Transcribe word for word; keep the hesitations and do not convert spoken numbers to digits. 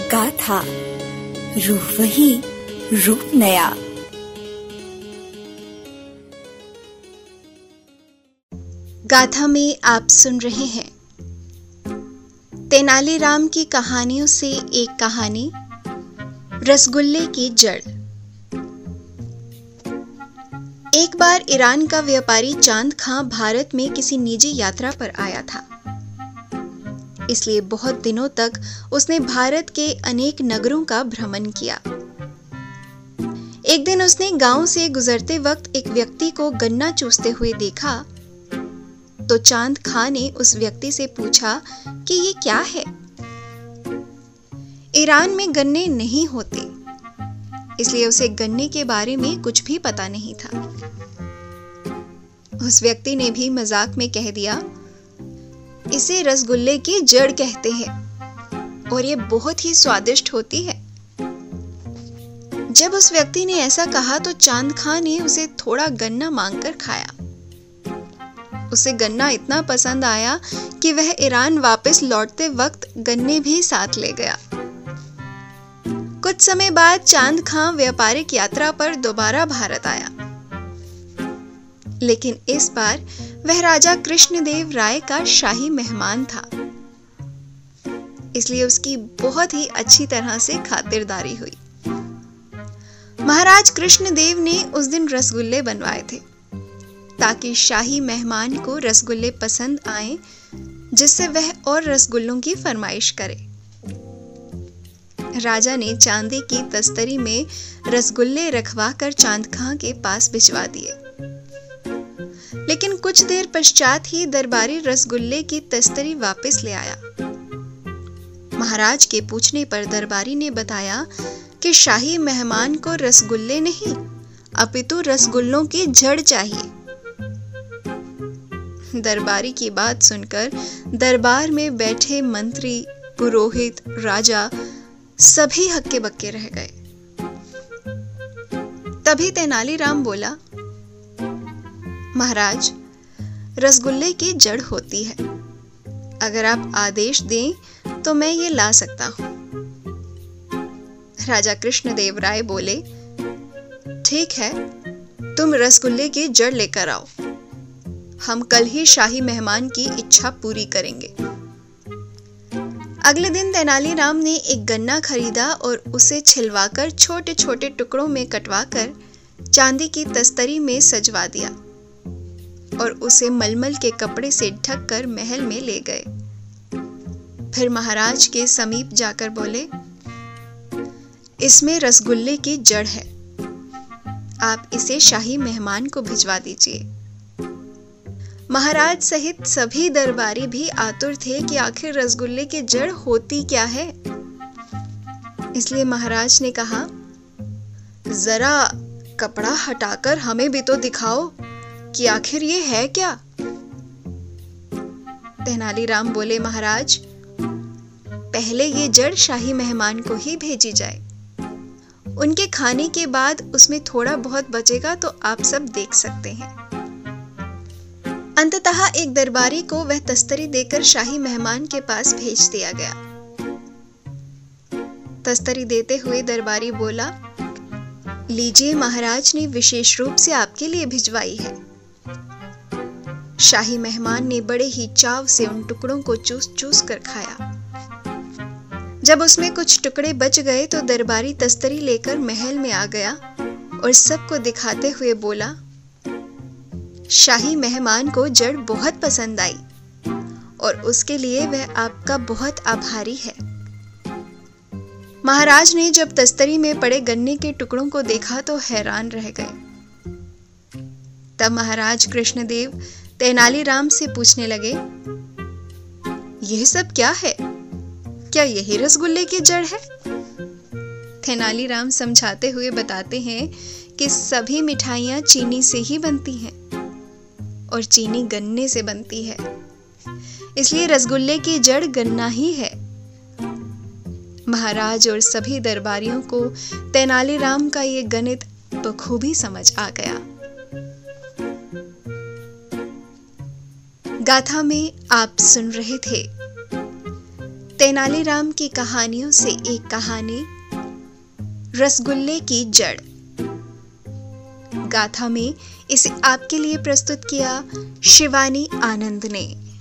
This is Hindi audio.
गाथा, रूह वही, रूप नया। गाथा में आप सुन रहे हैं तेनालीराम की कहानियों से एक कहानी, रसगुल्ले की जड़। एक बार ईरान का व्यापारी चांद खां भारत में किसी निजी यात्रा पर आया था। इसलिए बहुत दिनों तक उसने भारत के अनेक नगरों का भ्रमण किया। एक दिन उसने गांव से गुजरते वक्त एक व्यक्ति को गन्ना चूसते हुए देखा, तो चांद खां ने उस व्यक्ति से पूछा कि ये क्या है। ईरान में गन्ने नहीं होते, इसलिए उसे गन्ने के बारे में कुछ भी पता नहीं था। उस व्यक्ति ने भी मजाक में कह दिया, इसे रसगुल्ले की जड़ कहते हैं और ये बहुत ही स्वादिष्ट होती है। जब उस व्यक्ति ने ऐसा कहा तो चांद खां ने उसे थोड़ा गन्ना मांगकर खाया। उसे गन्ना इतना पसंद आया कि वह ईरान वापस लौटते वक्त गन्ने भी साथ ले गया। कुछ समय बाद चांद खां व्यापारिक यात्रा पर दोबारा भारत आया, लेकिन इस बार वह राजा कृष्णदेव राय का शाही मेहमान था, इसलिए उसकी बहुत ही अच्छी तरह से खातिरदारी हुई। महाराज कृष्णदेव ने उस दिन रसगुल्ले बनवाए थे ताकि शाही मेहमान को रसगुल्ले पसंद आए, जिससे वह और रसगुल्लों की फरमाइश करे। राजा ने चांदी की तस्तरी में रसगुल्ले रखवा कर चांद खां के पास भिजवा दिए, लेकिन कुछ देर पश्चात ही दरबारी रसगुल्ले की तस्तरी वापस ले आया। महाराज के पूछने पर दरबारी ने बताया कि शाही मेहमान को रसगुल्ले नहीं, अपितु रसगुल्लों की जड़ चाहिए। दरबारी की बात सुनकर दरबार में बैठे मंत्री, पुरोहित, राजा सभी हक्के बक्के रह गए। तभी तेनालीराम बोला, महाराज, रसगुल्ले की जड़ होती है। अगर आप आदेश दें तो मैं ये ला सकता हूं। राजा कृष्णदेव राय बोले, ठीक है, तुम रसगुल्ले की जड़ लेकर आओ। हम कल ही शाही मेहमान की इच्छा पूरी करेंगे। अगले दिन तेनालीराम ने एक गन्ना खरीदा और उसे छिलवाकर छोटे छोटे टुकड़ों में कटवाकर चांदी की तस्तरी में सजवा दिया और उसे मलमल के कपड़े से ढककर महल में ले गए। फिर महाराज के समीप जाकर बोले, इसमें रसगुल्ले की जड़ है, आप इसे शाही मेहमान को भिजवा दीजिए। महाराज सहित सभी दरबारी भी आतुर थे कि आखिर रसगुल्ले की जड़ होती क्या है। इसलिए महाराज ने कहा, जरा कपड़ा हटाकर हमें भी तो दिखाओ कि आखिर ये है क्या। तेनालीराम बोले, महाराज, पहले ये जड़ शाही मेहमान को ही भेजी जाए। उनके खाने के बाद उसमें थोड़ा बहुत बचेगा तो आप सब देख सकते हैं। अंततः एक दरबारी को वह तस्तरी देकर शाही मेहमान के पास भेज दिया गया। तस्तरी देते हुए दरबारी बोला, लीजिए, महाराज ने विशेष रूप से आपके लिए भिजवाई है। शाही मेहमान ने बड़े ही चाव से उन टुकड़ों को चूस चूस कर खाया। जब उसमें कुछ टुकड़े बच गए तो दरबारी तस्तरी लेकर महल में आ गया और सबको दिखाते हुए बोला, शाही मेहमान को जड़ बहुत पसंद आई और उसके लिए वह आपका बहुत आभारी है। महाराज ने जब तस्तरी में पड़े गन्ने के टुकड़ों को देखा तो हैरान रह गए। तब महाराज कृष्णदेव तेनालीराम से पूछने लगे, यह सब क्या है? क्या यही रसगुल्ले की जड़ है? तेनालीराम समझाते हुए बताते हैं कि सभी मिठाइयां चीनी से ही बनती हैं और चीनी गन्ने से बनती है, इसलिए रसगुल्ले की जड़ गन्ना ही है। महाराज और सभी दरबारियों को तेनालीराम का ये गणित बखूबी समझ आ गया। गाथा में आप सुन रहे थे तेनालीराम की कहानियों से एक कहानी, रसगुल्ले की जड़। गाथा में इसे आपके लिए प्रस्तुत किया शिवानी आनंद ने।